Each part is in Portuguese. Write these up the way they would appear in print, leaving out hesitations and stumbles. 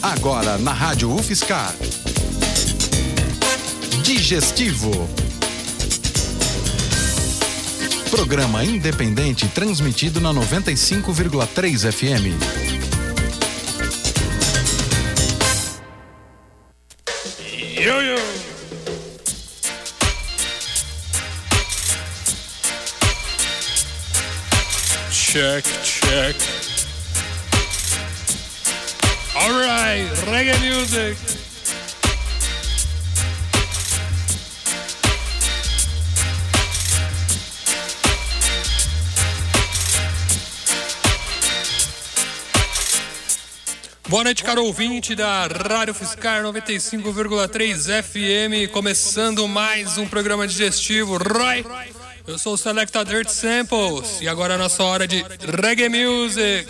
Agora na Rádio UFSCar. Digestivo. Programa independente transmitido na 95,3 FM. Yo. Check. All right, reggae music. Boa noite, caro ouvinte da Rádio UFSCar 95,3 FM, começando mais um programa digestivo. Eu sou o Selecta Dirt Samples e agora é a nossa hora de reggae music.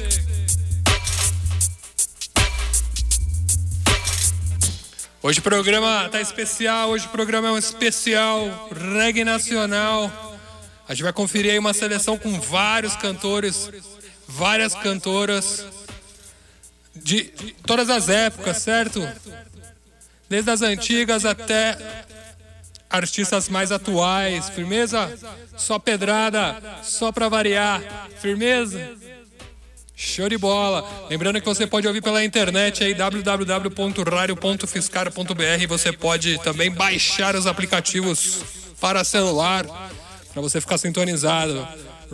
Hoje o programa tá especial, hoje o programa é um especial reggae nacional. A gente vai conferir aí uma seleção com vários cantores, várias cantoras de todas as épocas, certo? Desde as antigas até artistas mais atuais. Firmeza? Só pedrada, só pra variar. Firmeza? Show de bola. Lembrando que você pode ouvir pela internet aí, www.radio.fiscar.br. Você pode também baixar os aplicativos para celular, para você ficar sintonizado.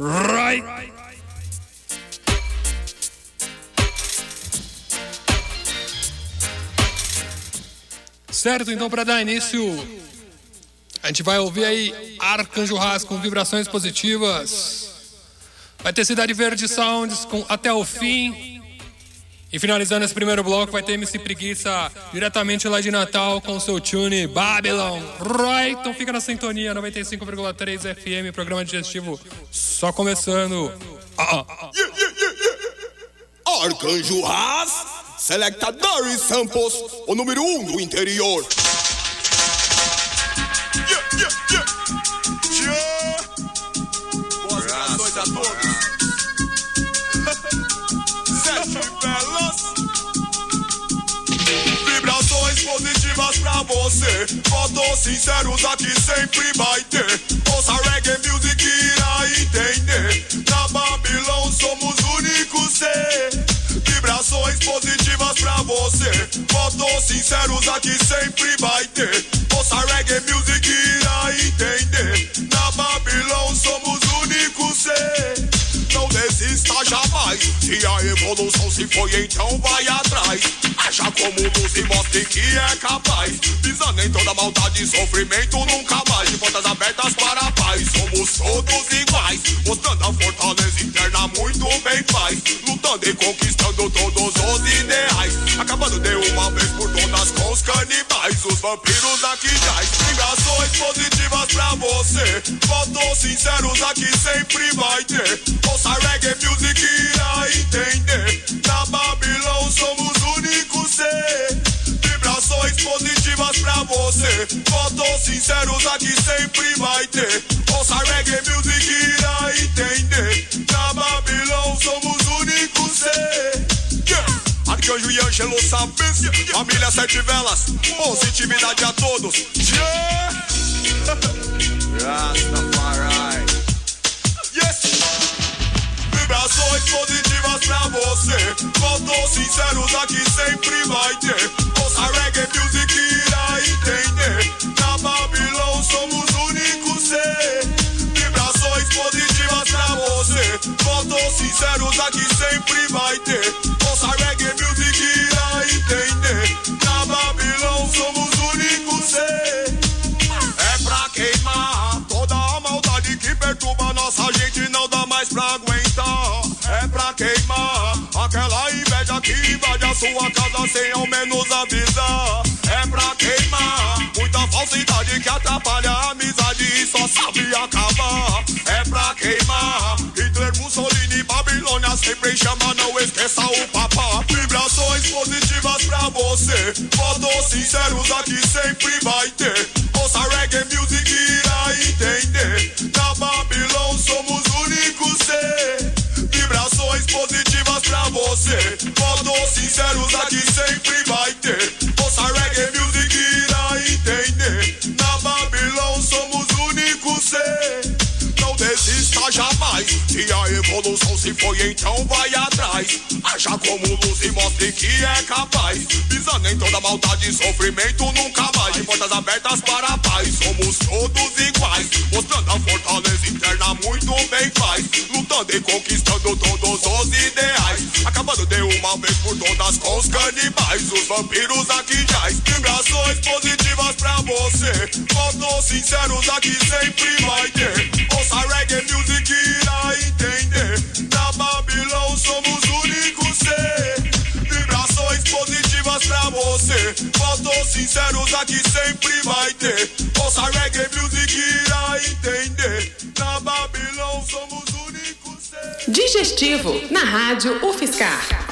Certo, então para dar início, a gente vai ouvir aí Arcanjo Ras com vibrações positivas. Vai ter Cidade Verde Sounds com Até o Fim. E finalizando esse primeiro bloco vai ter MC Preguiça diretamente lá de Natal com seu tune Babylon. Right? Então fica na sintonia 95,3 FM, programa digestivo só começando. Arcanjo Ras, Selecta Dirt Samples, o número 1 do interior. Boas noches a todos. Sete belas vibrações positivas pra você. Votos sinceros aqui sempre vai ter. Ouça reggae music e irá entender. Na Babilão somos únicos ser. Vibrações positivas pra você. Votos sinceros aqui sempre vai ter. Ouça reggae music e irá entender. Na Babilão somos únicos ser. Não desista jamais. Se a evolução se foi, então vai atrás. Acha como luz e mostre que é capaz. Pisando em toda maldade e sofrimento nunca mais. De portas abertas para a paz. Somos todos iguais. Mostrando a fortaleza interna muito bem faz. Lutando e conquistando todos os ideais. Acabando de uma vez por todas com os canibais. Os vampiros aqui jaz. Vibrações positivas pra você. Votos sinceros aqui sempre vai ter. Ouça reggae music e irá entender. Na Babilão somos únicos ser. Vibrações positivas pra você. Votos sinceros aqui sempre vai ter. Ouça reggae music e irá entender. Na Babilão somos únicos ser. Arcanjo e Ângelo Sabes, família Sete Velas, positividade a todos. Rastafari. Yes. Vibrações positivas pra você. Votos sinceros aqui sempre vai ter. Ouça reggae music e irá entender. Na Babilão somos únicos ser. Vibrações positivas pra você. Votos sinceros aqui sempre vai ter. Ouça reggae music e irá entender. Na Babilão somos únicos ser. É pra queimar toda a maldade que perturba nossa gente, não dá mais pra aguentar. É pra queimar aquela inveja que invade a sua casa sem ao menos avisar. É pra queimar muita falsidade que atrapalha a amizade e só sabe acabar. É pra queimar Hitler, Mussolini, Babilônia sempre chama, não esqueça o papá. Vibrações positivas pra você. Votos sinceros aqui sempre vai ter. Ouça reggae music e irá entender. Na Babilão somos únicos ser. Vibrações positivas pra você. Votos sinceros aqui sempre vai que a evolução se foi, então vai atrás. Acha como luz e mostre que é capaz. Pisando em toda maldade e sofrimento nunca mais. De portas abertas para a paz, somos todos iguais. Mostrando a fortaleza interna, muito bem faz. Lutando e conquistando todos os ideais. Acabando de uma vez por todas com os canibais. Os vampiros aqui jaz. Vibrações positivas pra você. Votos sinceros aqui sempre vai ter. Ouça reggae music e irá entender. Na Babilão somos o único ser. Vibrações positivas pra você. Votos sinceros aqui sempre vai ter. Ouça reggae music e irá entender. Na Babilão somos o único ser. Digestivo na Rádio UFSCar.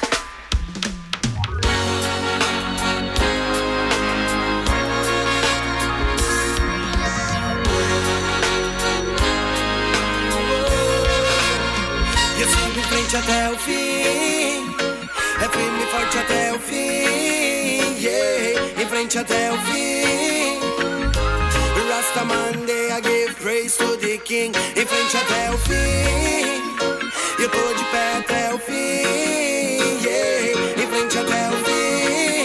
Até o fim, é firme e forte até o fim, yeah, em frente até o fim. Rasta Monday, I give praise to the King, em frente até o fim. Eu tô de pé até o fim, yeah, em frente até o fim.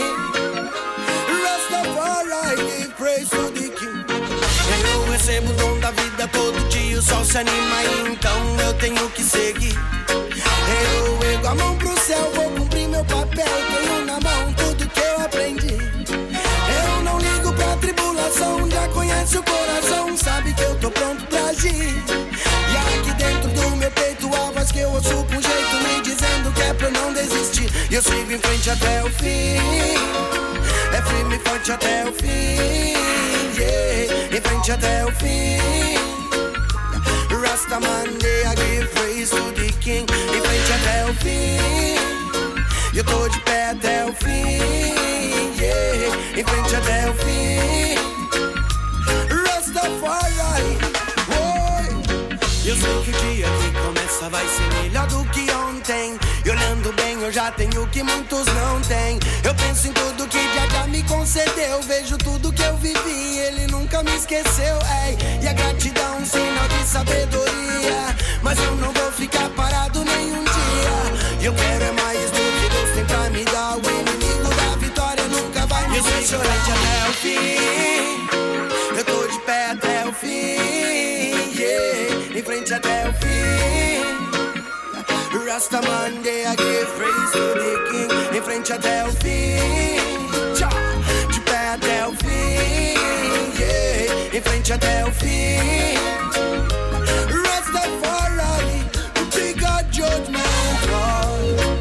Rastafari, I give praise to the King. Eu recebo o dom da vida todo dia, o sol se anima, então eu tenho que seguir. Eu ergo a mão pro céu, vou cumprir meu papel. Tenho na mão tudo que eu aprendi. Eu não ligo pra tribulação, já conhece o coração, sabe que eu tô pronto pra agir. E aqui dentro do meu peito a voz que eu ouço com jeito me dizendo que é pra não desistir. E eu sigo em frente até o fim, é firme e forte até o fim, yeah, em frente até o fim. Rasta Monday, I give praise to the King, em frente até o fim. Eu tô de pé até o fim, yeah, em frente até o fim. Rastafari, oi. Eu sei que o dia que começa vai ser melhor do que ontem. E olhando bem eu já tenho o que muitos não têm. Eu penso em tudo que Jaja me concedeu. Vejo tudo que eu vivi, ele nunca me esqueceu, ei. E a gratidão é um sinal de sabedoria. Mas eu não vou ficar parado nenhum dia. E eu quero é mais do que Deus tem pra me dar. O inimigo da vitória nunca vai me ver. Eu sou chorante até o fim, eu tô de pé até o fim, yeah, em frente até o fim. Rasta Monday, I give praise to the King, em frente até o fim. De pé até o fim, yeah, em frente até o fim. Rastafari, the bigger judgment call,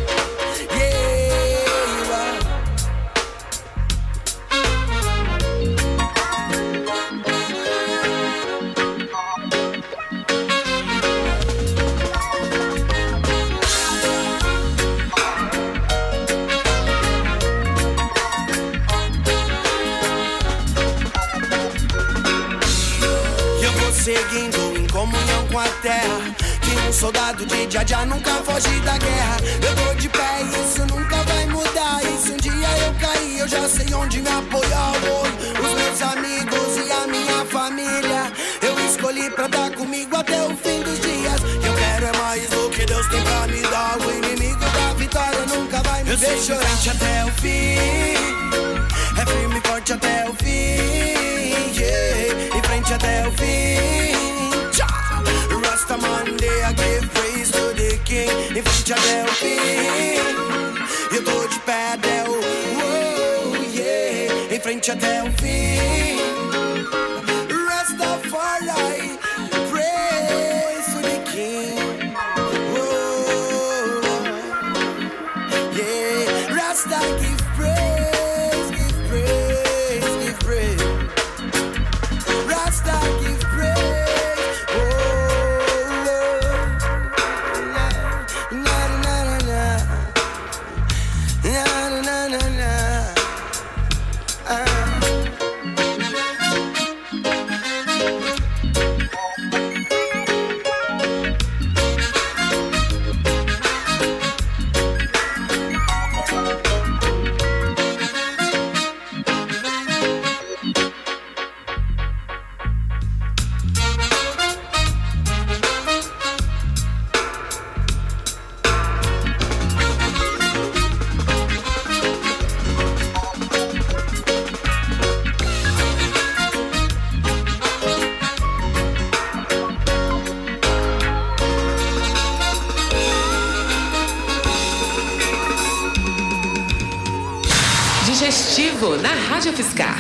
seguindo em comunhão com a terra. Que um soldado de Jaja nunca foge da guerra. Eu tô de pé e isso nunca vai mudar. E se um dia eu cair, eu já sei onde me apoiar. Os meus amigos e a minha família eu escolhi pra estar comigo até o fim dos dias. Que eu quero é mais do que Deus tem pra me dar. O inimigo da vitória nunca vai me ver chorar. Até o fim, é firme e forte até o fim, yeah, em frente até o fim. Rasta Monday, I give praise to the King, em frente até o fim. Eu tô de pé até o yeah, em frente até o fim. Rastafari, praise to the King, yeah. Rasta give praise, give praise, give praise. Rasta give praise. Digestivo na Rádio Fiscar.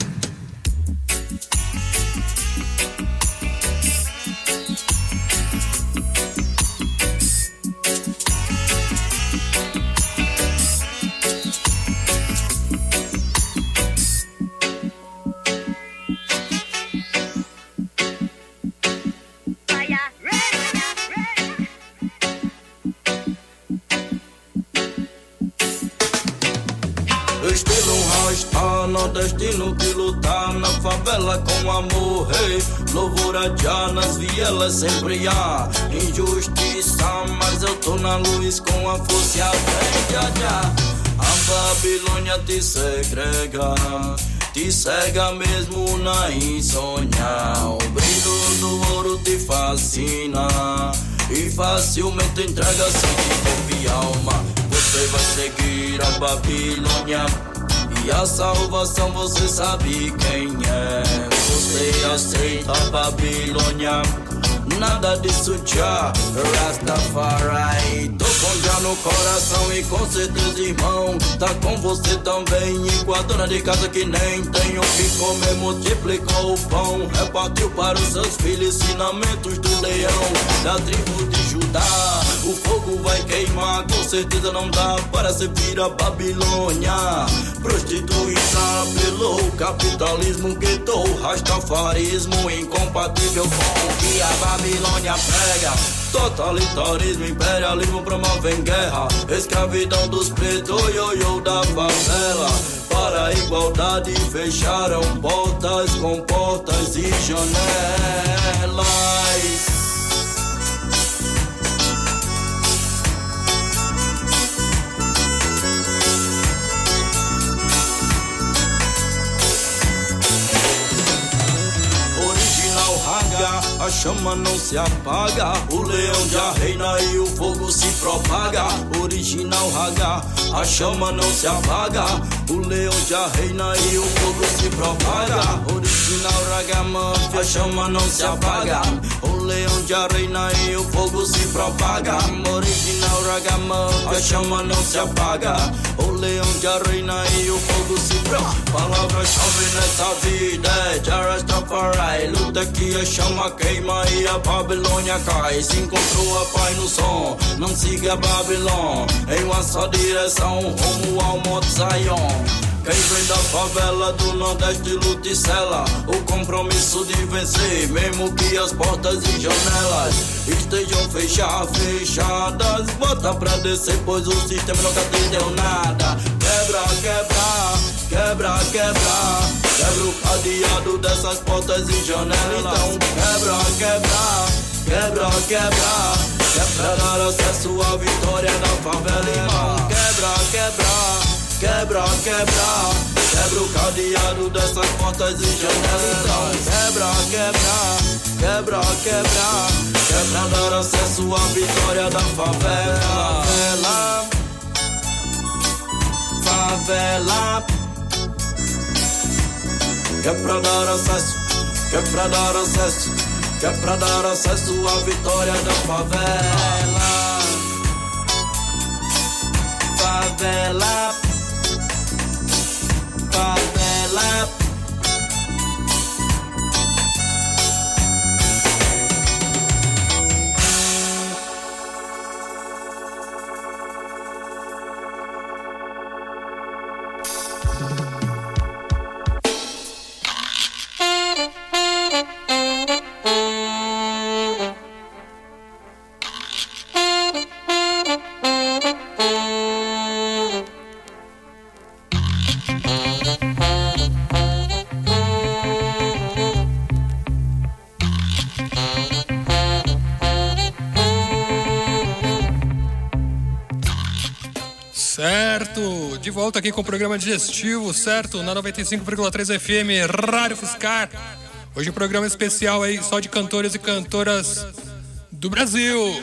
Nordestino que lutar na favela com amor, hey. Louvor a Jah, nas vielas sempre há injustiça, mas eu tô na luz com a força e a fé, já. A Babilônia te segrega, te cega mesmo na insônia. O brilho do ouro te fascina e facilmente entrega sem corpo e alma. Você vai seguir a Babilônia e a salvação você sabe quem é. Você aceita a Babilônia, nada disso já, Rastafari. Tô com já no coração e com certeza, irmão, tá com você também. E com a dona de casa que nem tem o que comer, multiplicou o pão, repartiu para os seus filhos ensinamentos do leão da tribo de Judá. O fogo vai queimar, com certeza não dá para servir a Babilônia. Prostituição pelo capitalismo, guetou rastafarismo, incompatível com o que a Babilônia prega. Totalitarismo, imperialismo promovem guerra, escravidão dos pretos, ioiô da favela. Para a igualdade fecharam portas com portas e janelas. A chama não se apaga, o leão já reina e o fogo se propaga. Original Raga, a chama não se apaga, o leão já reina e o fogo se propaga. Original Ragamuffin, a chama não se apaga, o leão já reina e o fogo se propaga. Original Ragamuffin, a chama não se apaga, o leão já reina e o fogo se propaga. Palavra-chave nessa vida é Jah Rastafari. Luta que a chama queima e a Babilônia cai. Se encontrou a paz no som, não siga a Babilônia em uma só direção, rumo ao Monte Zion. Quem vem da favela do Nordeste luta e sela o compromisso de vencer, mesmo que as portas e janelas estejam fechadas. Bota pra descer, pois o sistema nunca te deu nada. Quebra, quebra, quebra, quebra, quebra o cadeado dessas portas e janelas. Então quebra, quebra, quebra, quebra, quebra, dar acesso à vitória da favela, irmão. Quebra, quebra, quebra, quebra, quebra o cadeado dessas portas e janelas. Então quebra, quebra, quebra, quebra, quebra, dar acesso à vitória da favela. Favela, favela, que é pra dar acesso, que é pra dar acesso, que é pra dar acesso à vitória da favela. Favela, favela. Certo, de volta aqui com o programa Digestivo, certo? Na 95,3 FM, Rádio Fiscar. Hoje um programa especial aí, só de cantores e cantoras do Brasil.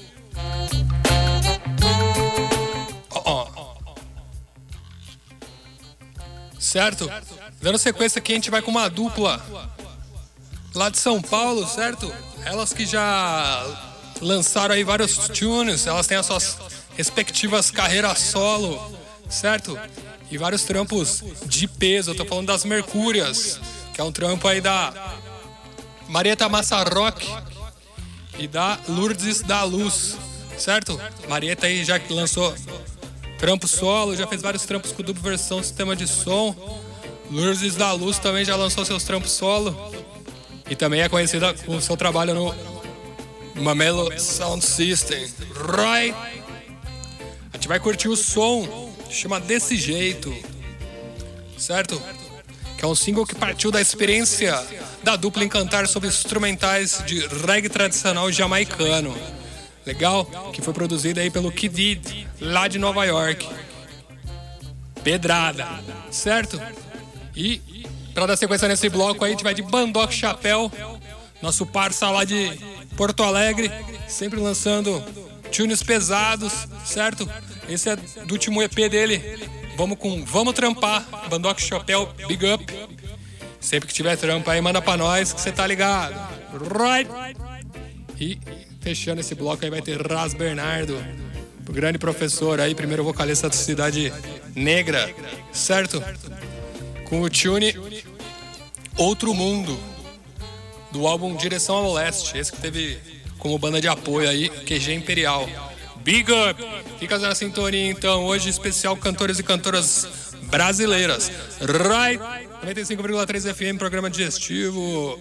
Certo? Dando sequência aqui, a gente vai com uma dupla lá de São Paulo, certo? Elas que já lançaram aí vários tunes, elas têm as suas respectivas carreiras solo, certo? e vários trampos de peso. Eu tô falando das Mercúrias, que é um trampo aí da Marieta Massarrock e da Lourdes da Luz, certo? Marieta aí já lançou trampo solo, já fez vários trampos com dupla versão, sistema de som. Lourdes da Luz também já lançou seus trampos solo e também é conhecida com o seu trabalho no Mamelo Sound System. Right? A gente vai curtir o som, chama Desse Jeito, certo? Que é um single que partiu da experiência da dupla em cantar sobre instrumentais de reggae tradicional jamaicano. Legal? Que foi produzido aí pelo Kid, lá de Nova York. Pedrada, certo? E pra dar sequência nesse bloco aí, a gente vai de Bandoc Chapéu, nosso parça lá de Porto Alegre, sempre lançando tunes pesados, certo? Esse é do último EP dele. Vamos trampar, Bandoc Chapéu, big up. Sempre que tiver trampa aí, manda pra nós que você tá ligado. Right? E fechando esse bloco aí vai ter Ras Bernardo, o grande professor aí, primeiro vocalista da Cidade Negra, certo? Com o tune Outro Mundo, do álbum Direção ao Leste, esse que teve como banda de apoio aí, QG Imperial. Big up! Fica na sintonia então, hoje especial cantores e cantoras brasileiras. Right! 95,3 FM, programa digestivo.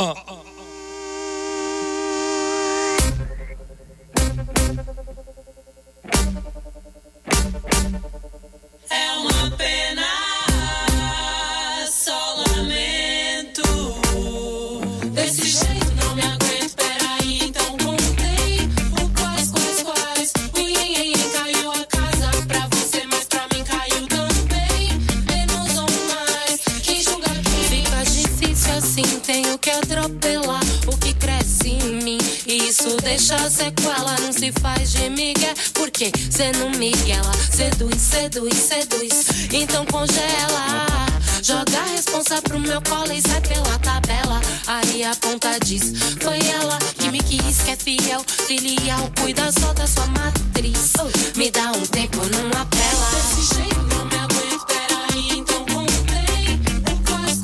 É uma pena, só lamento. Desse jeito não me aguento, peraí, então contei o quais. Caiu a casa pra você, mas pra mim caiu também. Menos ou mais, quem julga quem? Fica difícil assim, tenho que atropelar o que cresce em mim. E isso deixa sequela, não se faz de migué. Porque cê não miguela, seduz. Então congela, joga a responsa pro meu colo e sai pela tabela. Aí a ponta diz, foi ela que me quis, que é fiel, filial, cuida só da sua matriz. Me dá um tempo, não apela. Desse jeito não me aguento, peraí, então contei o quais.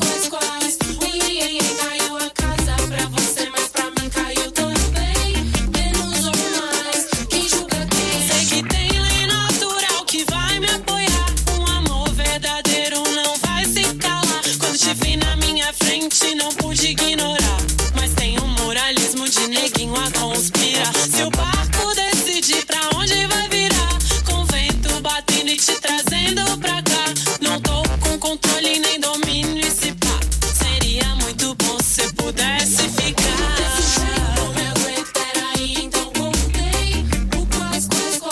Caiu a casa pra você, mas pra mim caiu também. Menos ou mais, quem julga quem? Sei que tem lei natural que vai me apoiar. Um amor verdadeiro não vai se calar. Quando te vi na minha frente não pude ignorar, mas tem um moralismo de neguinho a conspirar. Se o barco decidir pra onde vai virar, com vento batendo e te trazendo pra cá, não tô com controle nem domínio. E se pá, seria muito bom se pudesse ficar. Desse jeito não me aguento, peraí, então contei o quais.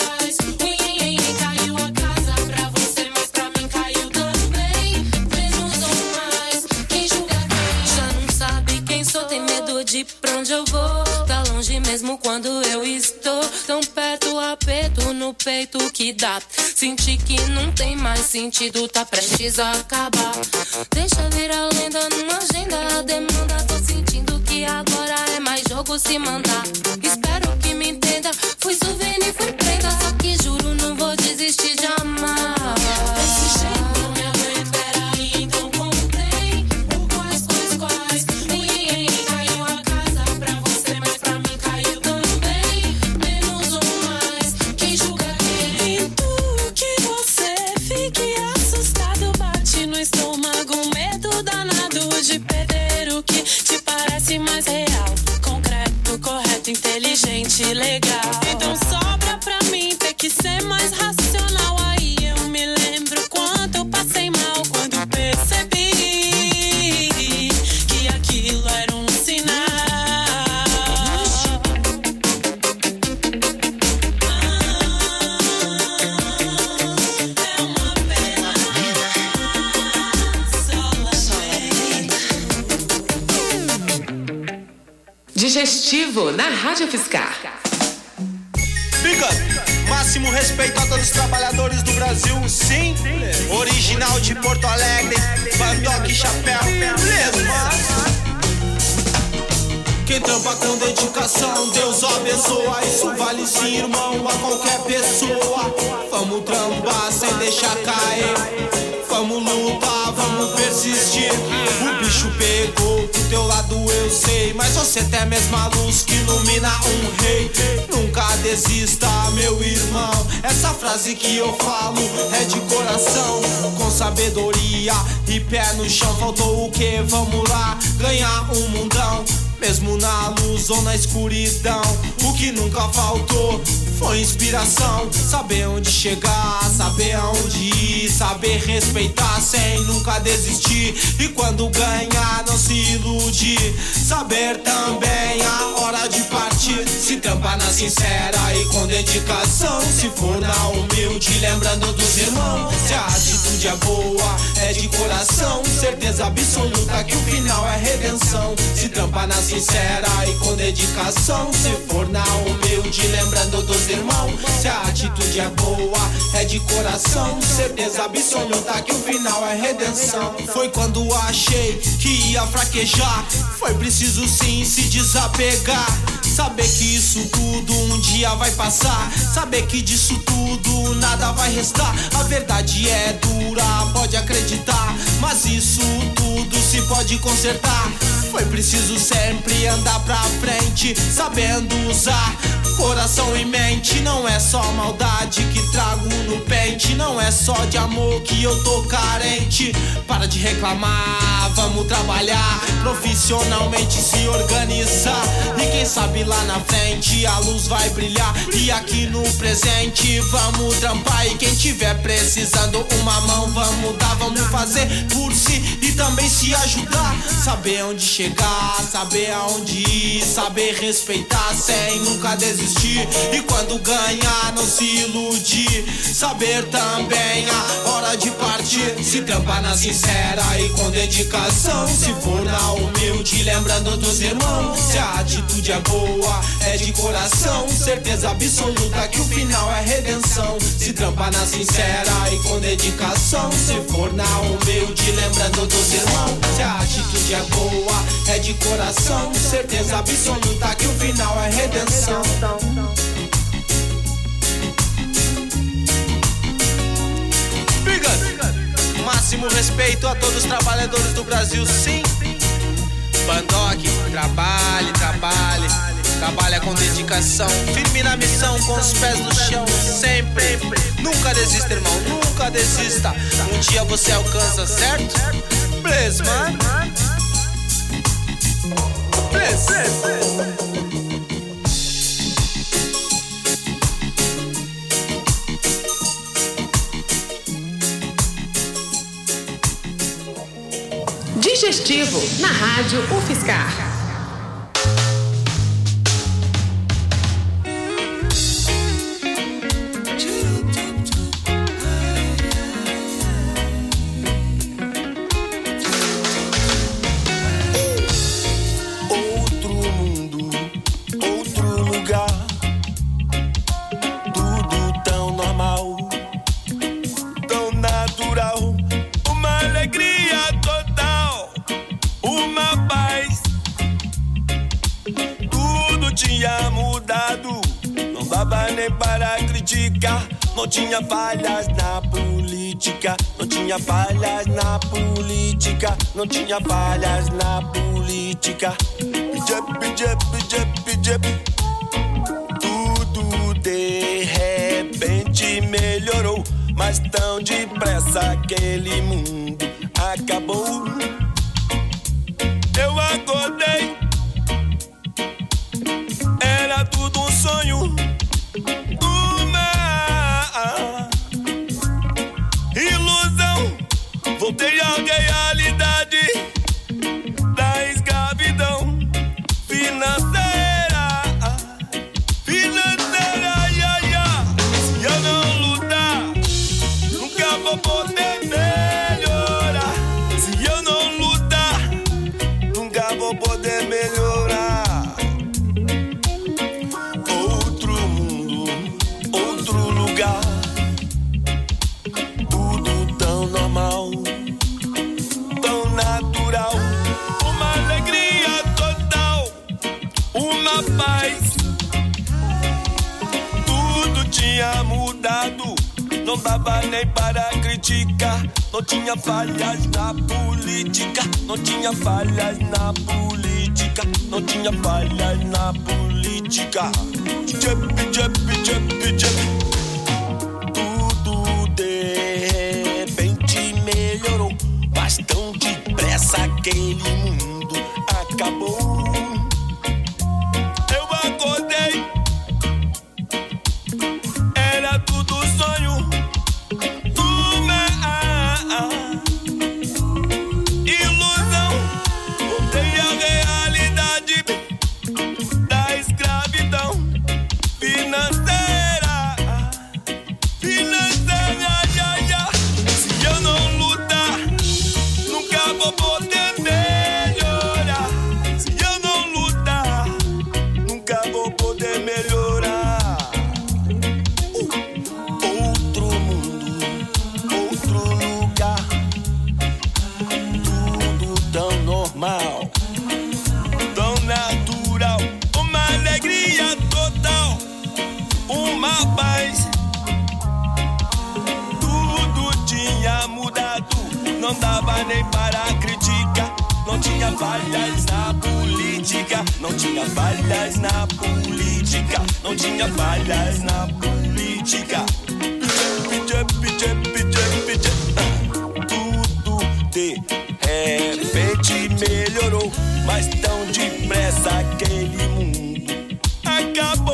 Caiu a casa pra você, mas pra mim caiu também. Menos ou mais, quem julga quem? Já não sabe quem sou, tem medo de pra onde eu vou. Tá longe mesmo quando eu estou tão perto, aperto no peito que dá. Senti que não tem mais sentido, tá prestes a acabar. Deixa virar lenda numa agenda, a demanda. Tô sentindo que agora é mais jogo se mandar. Espero que me entenda, fui souvenir, fui prenda. Só que juro, não vou desistir de amar. Desse jeito não me aguento, peraí, então contei o quais. Caiu a casa pra você, mas pra mim caiu também. Menos ou mais, quem julga quem? Sinto que você fique assustado, bate no estômago, um medo danado de perder o que te parece mais real. Concreto, correto, inteligente, legal. Então sobra pra mim ter que ser mais racional. Aí eu me lembro quanto eu passei mal quando percebi que aquilo era um sinal. É uma pena, só lamento. Digestivo na Rádio Fiscar. Big up, máximo respeito a todos os trabalhadores do Brasil, sim. Original de Porto Alegre, Bandoc Chapéu, mesmo. Quem trampa com dedicação, Deus abençoa. Isso vale sim, irmão, a qualquer pessoa. Vamos trampar sem deixar cair. sei, mas você tem a mesma luz que ilumina um rei. Nunca desista, meu irmão. Essa frase que eu falo é de coração, com sabedoria e pé no chão. Faltou o que? Vamos lá, ganhar um mundão. Mesmo na luz ou na escuridão, o que nunca faltou foi inspiração. Saber onde chegar, saber aonde ir, saber respeitar sem nunca desistir. E quando ganhar, não se iludir. Saber também a hora de partir. Se tampar na sincera e com dedicação. Se for na humilde, lembrando dos irmãos. Se a atitude é boa, é de coração. Certeza absoluta que o final é redenção. Se tampar na sincera e com dedicação. Se for na humilde, lembrando dos irmãos. Se a atitude é boa, é de coração. Certeza absoluta que o final é redenção. Foi quando achei que ia fraquejar. Foi preciso sim se desapegar. Saber que isso tudo um dia vai passar. Saber que disso tudo nada vai restar. A verdade é dura, pode acreditar, mas isso tudo se pode consertar. Foi preciso sempre andar pra frente, sabendo usar coração e mente. Não é só maldade que trago no pente. Não é só de amor que eu tô carente. Para de reclamar, vamos trabalhar profissionalmente, se organizar. E quem sabe lá na frente a luz vai brilhar. E aqui no presente vamos trampar. E quem tiver precisando uma mão, vamos dar, vamos fazer por si e também se ajudar. Saber onde chegar, saber aonde ir, saber respeitar sem nunca desistir. E quando ganhar, não se iludir. Saber também a hora de partir. Se tampar na sincera e com dedicação. Se for na humilde, lembrando dos irmãos. Se a atitude é boa, é de coração. Certeza absoluta que o final é redenção. Se trampar na sincera e com dedicação. Se for na humilde, lembrando dos irmãos. Se a atitude é boa, é de coração. Certeza absoluta que o final é redenção. Máximo respeito a todos os trabalhadores do Brasil, sim. Bandoc, trabalhe, trabalhe. Trabalha com dedicação, firme na missão, com os pés no chão, sempre. Nunca desista, irmão, nunca desista. Um dia você alcança, certo? Bless, man. Bless. Digestivo, na Rádio UFSCar. Não tinha falhas na política, não tinha falhas na política, não tinha falhas na política. Tudo de repente melhorou, mas tão depressa aquele mundo acabou. Eu acordei, era tudo um sonho. Voltei à realidade da escravidão financeira, Se eu não lutar, nunca vou poder melhorar. Se eu não lutar, nunca vou poder melhorar. Outro mundo, outro lugar, tudo tão normal, natural, uma alegria total, uma paz. Tudo tinha mudado, não dava nem para acreditar. critica, não tinha falhas na política, não tinha falhas na política, não tinha falhas na política. Tudo de repente melhorou, mas tão depressa aquele mundo acabou. Eu acordei, era tudo sonho, uma ilusão. Voltei à realidade da escravidão financeira, Se eu não lutar, nunca vou poder melhorar. Se eu não lutar, nunca vou poder melhorar. Outro mundo, outro lugar, tudo tão normal, tão natural, uma alegria total, uma paz. Tudo tinha mudado, não dava nem para criticar. Não tinha falhas na política, não tinha falhas na política, não tinha falhas na política. Tudo de repente melhorou, mas tão depressa aquele mundo acabou.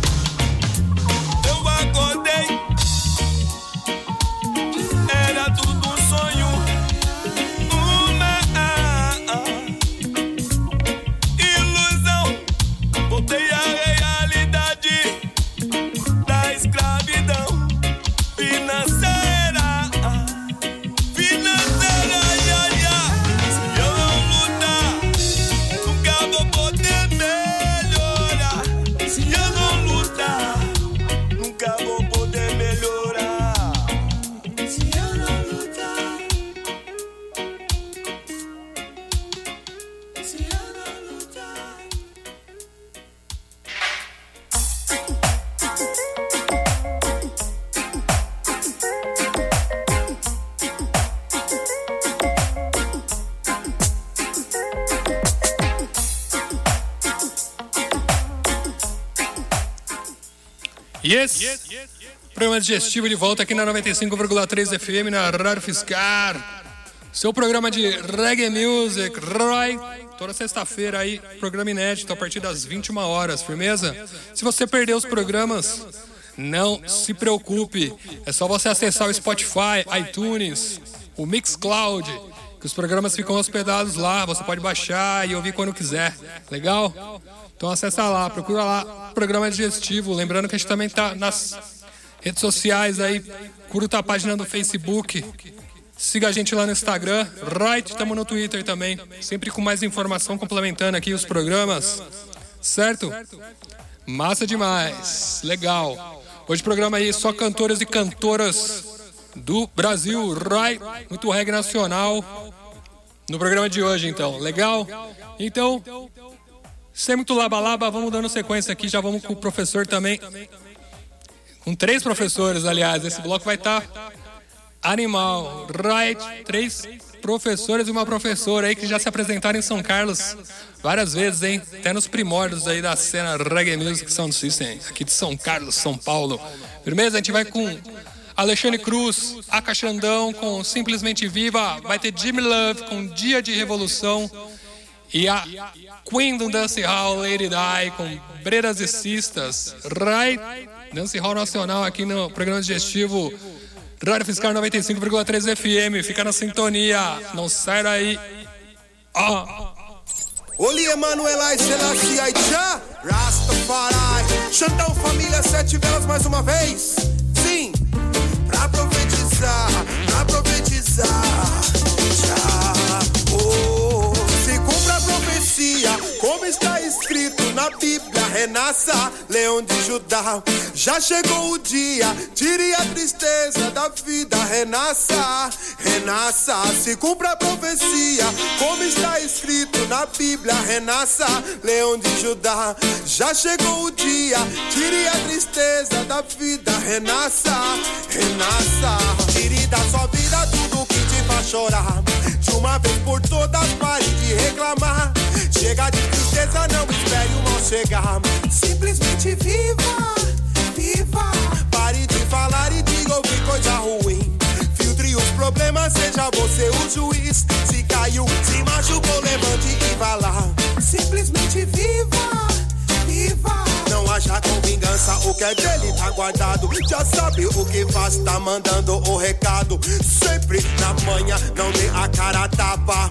Eu acordei, era tudo um sonho, uma ilusão. Voltei à realidade da escravidão financeira. Se eu não lutar, nunca vou poder melhorar. Se eu não lutar, nunca vou poder melhorar. Se eu não lutar, se eu não lutar. Yes! Programa digestivo de volta aqui na 95,3 FM, na Rádio Fiscar. Seu programa de reggae music, Roy. Toda sexta-feira aí, programa inédito a partir das 21 horas, firmeza? Se você perdeu os programas, não se preocupe. É só você acessar o Spotify, iTunes, o Mixcloud, que os programas ficam hospedados lá. Você pode baixar e ouvir quando quiser. Legal? Então acessa lá, procura lá, programa digestivo. Lembrando que a gente também tá nas redes sociais aí. Curta a página do Facebook. Siga a gente lá no Instagram. Right, estamos no Twitter também. Sempre com mais informação complementando aqui os programas. Certo? Massa demais. Legal. Hoje o programa aí só cantores e cantoras do Brasil. Right, muito reggae nacional. No programa de hoje, então. Legal? Então, sem muito laba-laba, vamos dando sequência aqui. Já vamos com o professor também. Com 3 professores, aliás. Esse bloco vai estar animal. Right? 3 professores e uma professora aí que já se apresentaram em São Carlos várias vezes, hein? Até nos primórdios aí da cena Reggae Music Sound System, aqui de São Carlos, São Paulo. Firmeza? A gente vai com Alexandre Cruz, Aka Xandão com Simplesmente Viva. Vai ter Jimmy Love com Dia de Revolução. E a Queen do Dance Hall, Lady Di, com Bredas e Cistas. Right? Dance Hall Nacional aqui no programa digestivo Rádio Fiscar 95,3 FM. Fica na sintonia. Não sai daí. Oli Emanuelai Selassie Aicha Rastafari. Xandão, família, 7 velas mais uma vez. Sim, pra profetizar, pra profetizar. Se cumpra a profecia, como está escrito na Bíblia, renasça, Leão de Judá. Já chegou o dia, tire a tristeza da vida, renasça, renasça. Se cumpra a profecia, como está escrito na Bíblia, renasça, Leão de Judá. Já chegou o dia, tire a tristeza da vida, renasça, renasça. Tire da sua vida chegar. Simplesmente viva, viva. Pare de falar e diga ouvir coisa ruim. Filtre os problemas, seja você o juiz. Se caiu, se machucou, levante e vá lá. Simplesmente viva, viva. Não haja com vingança, o que é dele tá guardado. Já sabe o que faz, tá mandando o recado. Sempre na manhã, não dê a cara a tapa.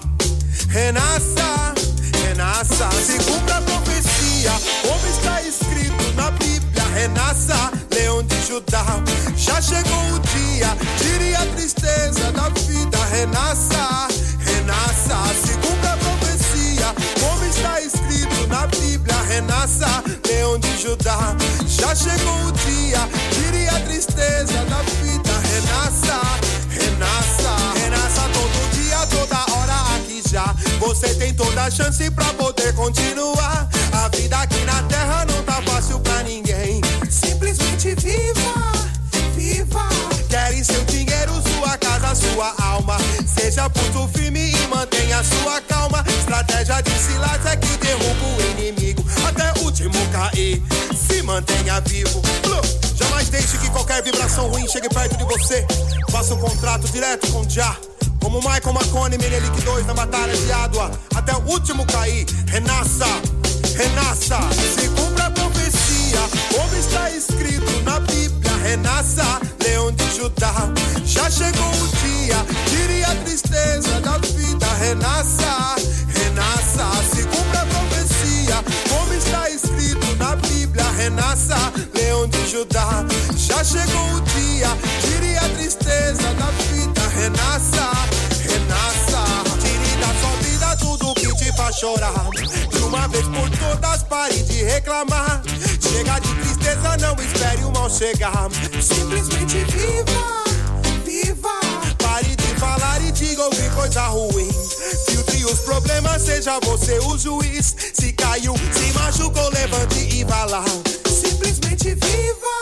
Renasça, renasça, se cumpra a profecia, como está escrito na Bíblia. Renasça, Leão de Judá. Já chegou o dia, tire a tristeza da vida. Renasça, renasça, se cumpra a profecia, como está escrito na Bíblia. Renasça, Leão de Judá. Já chegou o dia, tire a tristeza da vida. Renasça, renasça, renasça todo dia, toda hora aqui já. Você tem toda a chance pra poder continuar. A vida aqui na terra não tá fácil pra ninguém. Simplesmente viva, viva. Querem seu dinheiro, sua casa, sua alma. Seja pulso firme e mantenha sua calma. Estratégia de Silas é que derruba o inimigo até o último cair. Se mantenha vivo. Jamais deixe que qualquer vibração ruim chegue perto de você. Faça um contrato direto com Jah, como Michael McConaughey, Menelik 2 na batalha de Adwa, até o último cair. Renasça, renasça, se cumpra a profecia, como está escrito na Bíblia. Renasça, Leão de Judá. Já chegou o dia, tire a tristeza da vida. Renasça, renasça, se cumpra a profecia, como está escrito na Bíblia. Renasça, Leão de Judá. Já chegou o dia, tire a tristeza da vida. Renasça, renasça, tire da sua vida tudo que te faz chorar. De uma vez por todas pare de reclamar. Chega de tristeza, não espere o mal chegar. Simplesmente viva, viva. Pare de falar e diga ouvir coisa ruim. Filtre os problemas, seja você o juiz. Se caiu, se machucou, levante e vá lá. Simplesmente viva,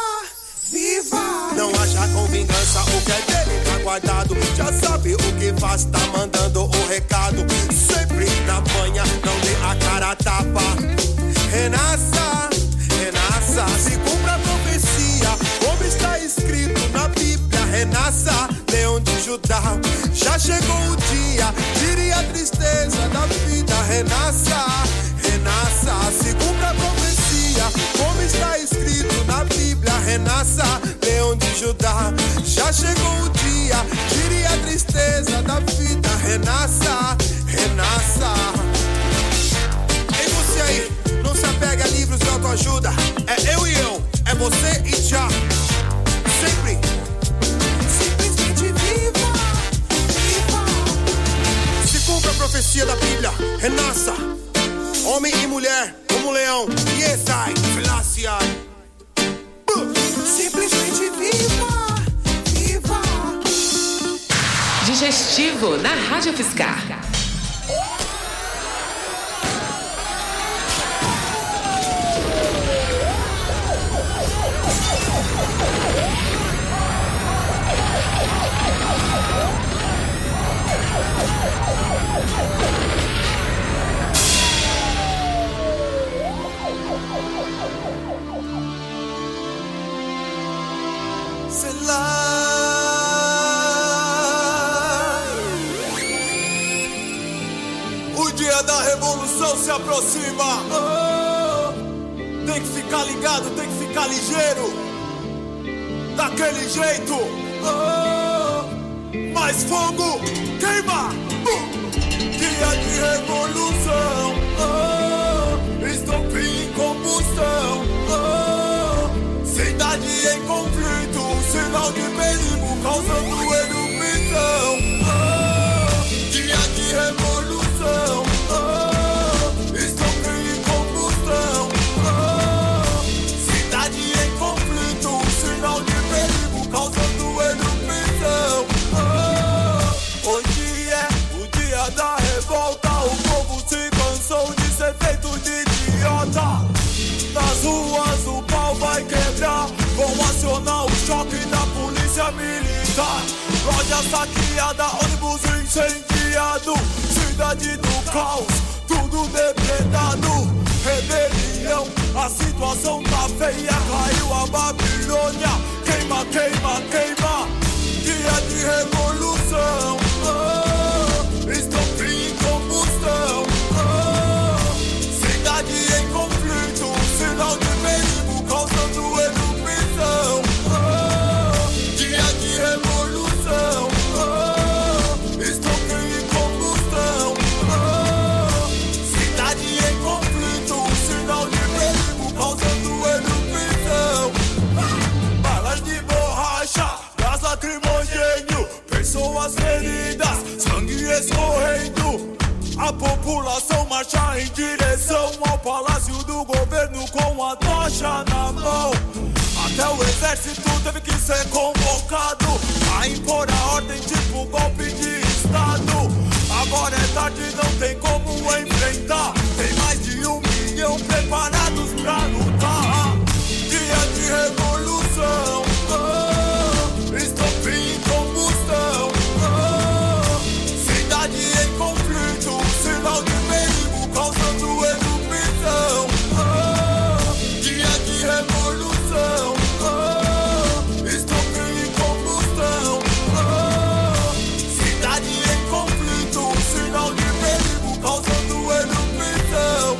viva. Não haja com vingança, o que é dele tá guardado. Já sabe o que faz, tá mandando o recado. Sempre na manhã, não dê a cara a tapa. Renasça, renasça, se cumpra a profecia, como está escrito na Bíblia. Renasça, Leão de Judá. Já chegou o dia, tire a tristeza da vida. Renasça, renasça, se cumpra a profecia, como está escrito na Bíblia. Renasça, Leão de Judá. Já chegou o dia, tire a tristeza da vida. Renasça, renasça. Ei você aí, não se apegue a livros de autoajuda. É eu e eu, é você e Jah. Sempre, simplesmente viva, viva. Se cumpra a profecia da Bíblia. Renasça, homem e mulher, como leão. Yesai, Felaciai. Simplesmente viva, viva. Digestivo na Rádio Fiscar. O dia da revolução se aproxima. Tem que ficar ligado, tem que ficar ligeiro. Daquele jeito. Mais fogo, queima. Dia de revolução. Estopim em combustão. Cidade em conflito, sinal de perigo causando erupção. Dia de revolução. Estopim em combustão. Cidade em conflito, sinal de perigo causando erupção. Hoje é o dia da revolta. O povo se cansou de ser feito de idiota. Nas ruas o pau vai quebrar. Vão acionar o choque da polícia militar. Loja saqueada, ônibus incendiado. Cidade do caos, tudo depredado. Rebelião rebelião, a situação tá feia, caiu a Babilônia. Queima, queima, queima, dia de revolução. Estopim em combustão. Cidade em conflito, sinal de perigo causando erupção. Dia de revolução. Estopim em combustão. Cidade em conflito, sinal de perigo causando erupção. Balas de borracha, gás lacrimogêneo, pessoas feridas, sangue escorrendo. A população marcha em direção ao palácio do governo com a tocha na mão. Até o exército teve que ser convocado a impor a ordem tipo golpe de estado. Agora é tarde, não tem como enfrentar. Tem mais de 1 milhão preparados pra lutar. Dia de revolução. Estopim em combustão. Cidade em conflito, sinal de perigo causando erupção. Dia de revolução. Estopim em combustão. Cidade em conflito, sinal de perigo causando erupção.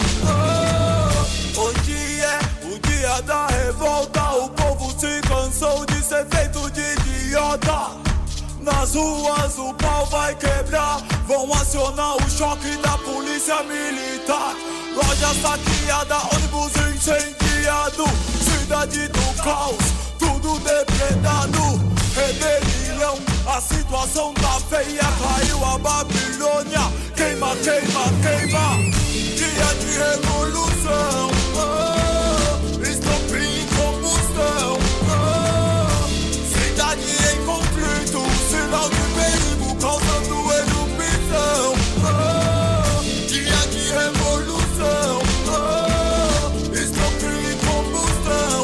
Hoje é o dia da revolta, o povo se cansou de ser feito de idiota. Nas ruas o pau vai quebrar, vão acionar o choque da polícia militar. Loja saqueada, ônibus incendiado, cidade do caos, tudo depredado. Rebelião, a situação tá feia, caiu a Babilônia. Queima, queima, queima, dia de revolução. Estopim em combustão. Cidade em conflito, sinal de perigo causando erupção. Dia de revolução. Estopim em combustão.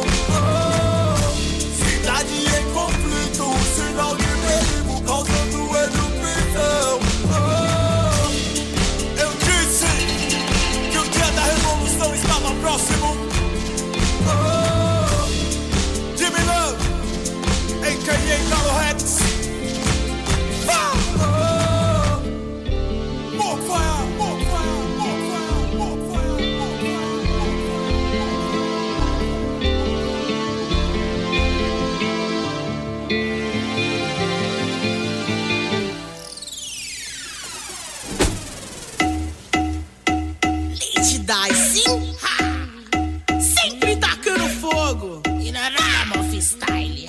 Cidade em conflito, sinal de perigo causando erupção. Eu disse que o dia da revolução estava próximo. Jimmy Love, a.k.a. Carlo Rex. More fire, more fire, more fire, more fire, more Lady Di, sim? Ha! Sempre tacando fogo. E na Ragamuffin Style.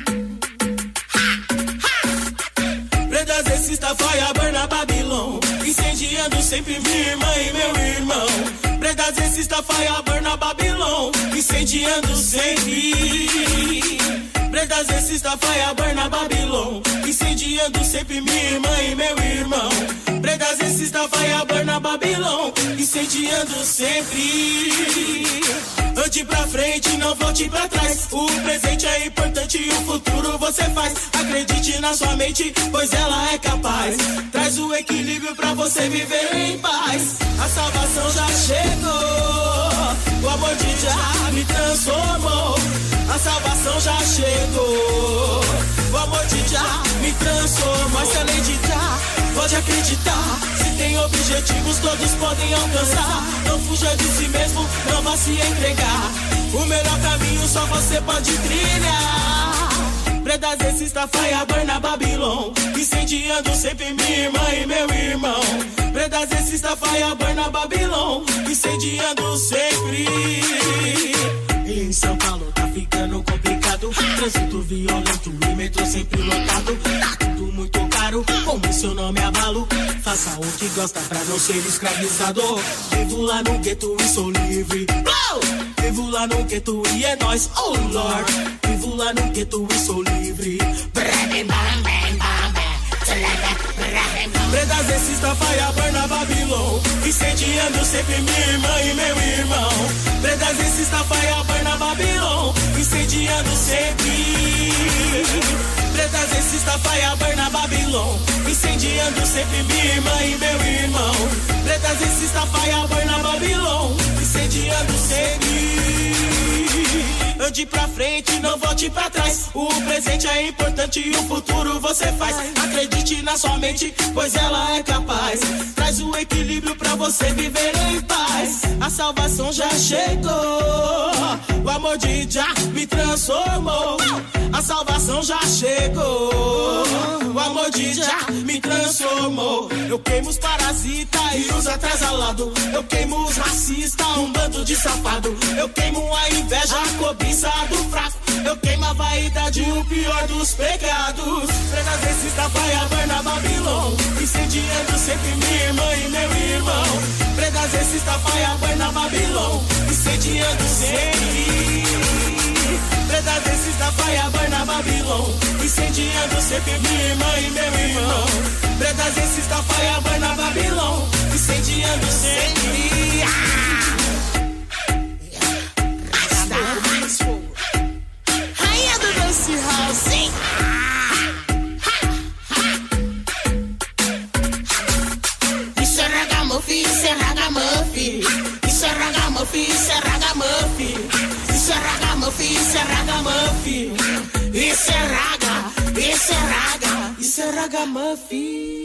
Prendas esse fire burn na Babilônia, incendiando sempre minha irmã e meu irmão. Prendas esse fire burn na Babilônia, incendiando sempre. Prendas esse fire burn na Babilônia, incendiando sempre minha irmã e meu irmão. Prendas esse fire burn na Babilônia, incendiando sempre. Ande pra frente, não volte pra trás. O presente é importante e o futuro você faz. Acredite na sua mente, pois ela é capaz. Traz o equilíbrio pra você viver em paz. A salvação já chegou, o amor de Jah me transformou. A salvação já chegou, o amor de Jah me transformou. Mas além de Jah, pode acreditar. Se tem objetivos, todos podem alcançar. Não fuja de si mesmo, não vá se entregar. O melhor caminho só você pode trilhar. Prendas esse fire burn na Babilônia, incendiando sempre minha irmã e meu irmão. Prendas esse fire burn na Babilônia, incendiando sempre. Em São Paulo tá ficando complicado, trânsito violento e metrô sempre lotado. Tá tudo muito caro, como seu nome é abalo. Faça o que gosta pra não ser escravizado. Vivo lá no gueto e sou livre. Vivo lá no gueto e é nóis, oh Lord. Vivo lá no gueto e sou livre. Prendas esse fire burn na Babilônia, incendiando sempre minha irmã e meu irmão. Prendas esse fire burn na Babilônia, incendiando sempre. Prendas esse fire burn na Babilônia, incendiando sempre minha irmã e meu irmão. Prendas esse fire burn na Babilônia, incendiando incendiando sempre. Ande pra frente, não volte pra trás. O presente é importante e o futuro você faz. Acredite na sua mente, pois ela é capaz. Traz o equilíbrio pra você viver em paz. A salvação já chegou. O amor de Jah me transformou. A salvação já chegou. O amor de Jah me transformou. Eu queimo os parasitas e os atrasalados. Eu queimo os racistas, um bando de safado. Eu queimo a inveja, a cobiça do fraco. Eu queimo a vaidade, o pior dos pecados. Frenas esses da Faia Burna Babylon, incendiando sempre minha irmã e meu irmão. Frenas esses da Faia Burna Babylon, incendiando sempre. Frenas desses da Faia Burna Babylon, incendiando sempre minha irmã e meu irmão. Frenas desses da Faia Burna Babylon, incendiando sempre. Rainha do Dance House, hein? Isso é ragamuffin, isso é ragamuffin. Isso é ragamuffin, isso é ragamuffin. Isso é ragamuffin, isso é ragamuffin. Isso é raga, isso é raga. Isso é ragamuffin.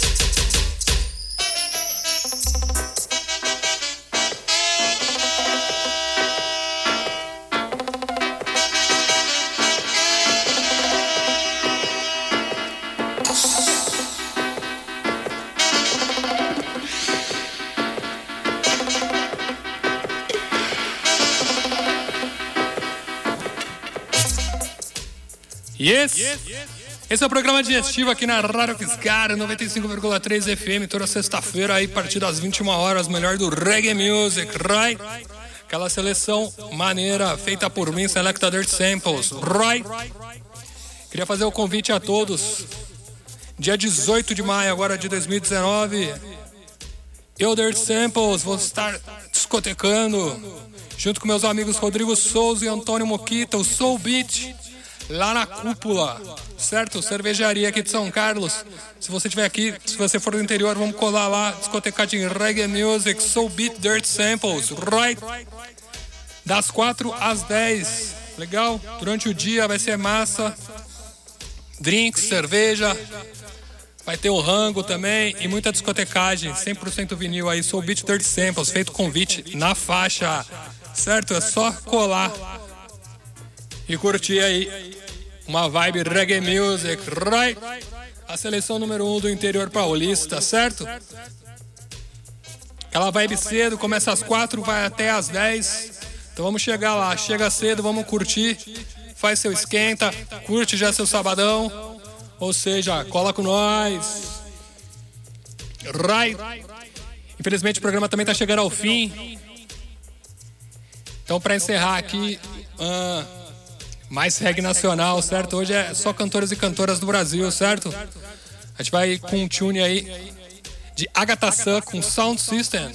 Esse é o programa digestivo aqui na Rádio Fiscar 95,3 FM, toda sexta-feira aí a partir das 21 horas, melhor do reggae music, right? Aquela seleção maneira feita por mim, Selecta Dirt Samples, right? Queria fazer o convite a todos. Dia 18 de maio agora de 2019, eu, Dirt Samples, vou estar discotecando junto com meus amigos Rodrigo Souza e Antônio Moquita, o Soul Beat, lá na Cúpula, certo? Cervejaria aqui de São Carlos. Se você estiver aqui, se você for do interior, vamos colar lá, discotecar de reggae music, Soul Beat, Dirt Samples, right? Das 4 às 10, legal? Durante o dia vai ser massa, drinks, cerveja, vai ter o rango também e muita discotecagem, 100% vinil aí, Soul Beat, Dirt Samples, feito convite na faixa, certo? É só colar e curtir aí uma vibe reggae music, right? A seleção número 1 do interior paulista, certo? Aquela vibe cedo, começa às 4, vai até às 10. Então vamos chegar lá, chega cedo, vamos curtir, faz seu esquenta, curte já seu sabadão, ou seja, cola com nós, right? Infelizmente o programa também tá chegando ao fim. Então para encerrar aqui, mais reggae nacional, certo? Hoje é só cantores e cantoras do Brasil, certo? A gente vai com um tune aí de Agatha Sun com Sound System.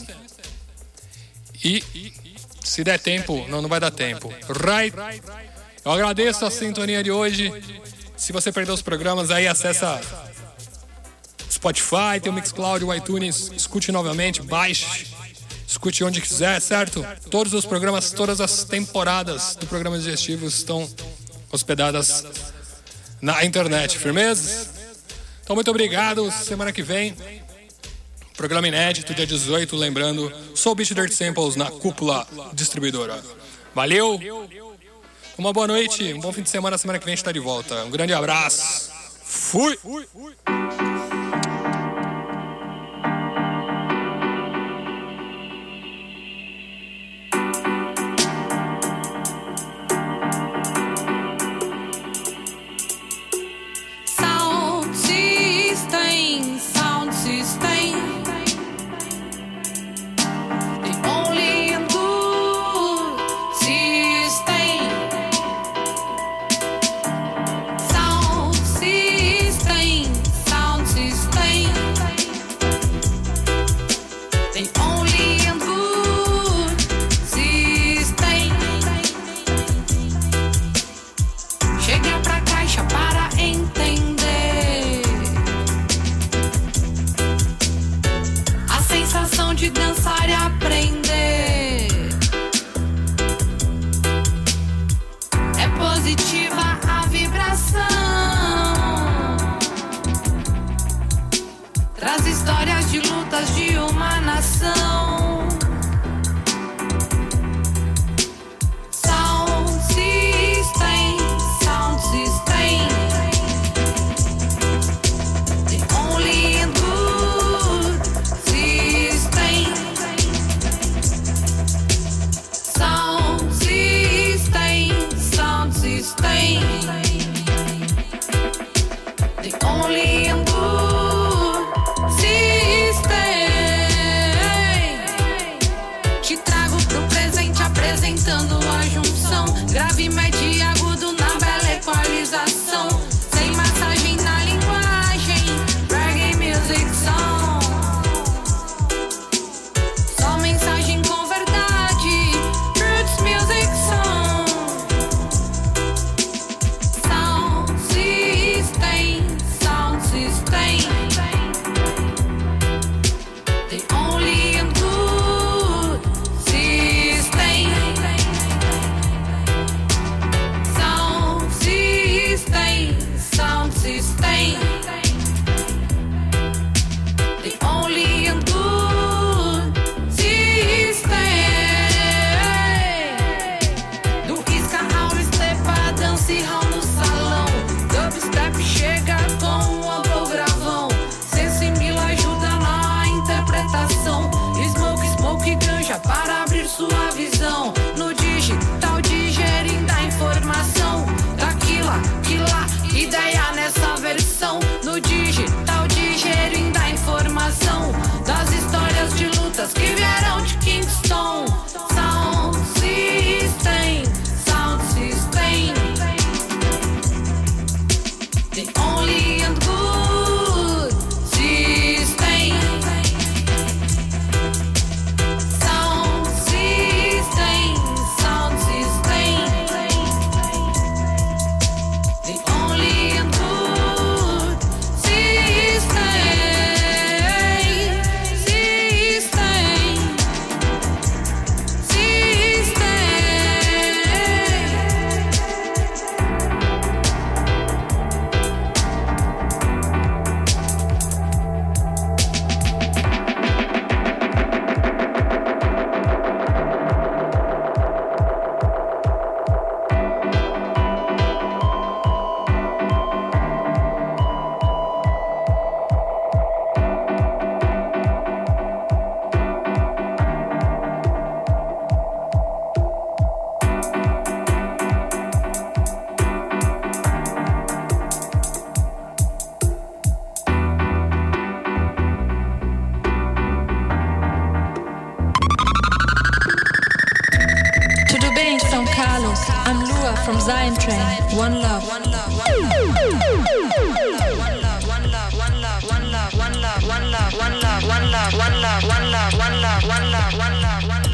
E se der tempo, não vai dar tempo, right? Eu agradeço a sintonia de hoje. Se você perdeu os programas aí, acessa Spotify, tem o Mixcloud, o iTunes, escute novamente, baixe. Escute onde quiser, certo? Todos os programas, todas as temporadas do programa digestivo estão hospedadas na internet, firmeza? Então, muito obrigado. Semana que vem, programa inédito, dia 18, lembrando, Soul Beat Dirt Samples na Cúpula Distribuidora. Valeu! Uma boa noite, um bom fim de semana. Semana que vem a gente está de volta. Um grande abraço. Fui! Sound system. traz histórias de lutas de uma nação. Sound system, sound system. The only and good system. Sound system, sound system. The only and good system. Te trago pro presente apresentando a junção. Grave, médio e agudo na bela equalização. Sem massagem na linguagem. Reggae music song. Só mensagem com verdade. Roots music song. Sound system, sound system. The only and good system. Sound system, sound system. The only and good system. Do isca ao estepa, dance hall no salão. Dubstep chega com o amor gravão. Sensimila ajuda na interpretação. Smoke, smoke, ganja para abrir sua visão. No digital digerindo a informação. Daquila, ideia nessa versão. No digital digerindo a informação. Das histórias de lutas que vieram de Kingston. Sound system, sound system. The only and good system. Sound system, sound system. The only and good system. Tudo bem, São Carlos? I'm Lua from Zion Train. One love. One love. One love. One love. One love. One love. One love. One love. One love. One love. One love. One love. One love. One love. One love. One love.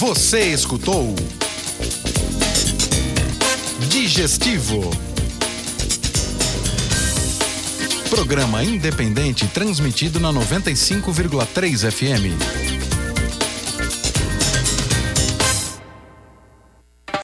Você escutou Digestivo. Programa independente transmitido na 95,3 FM.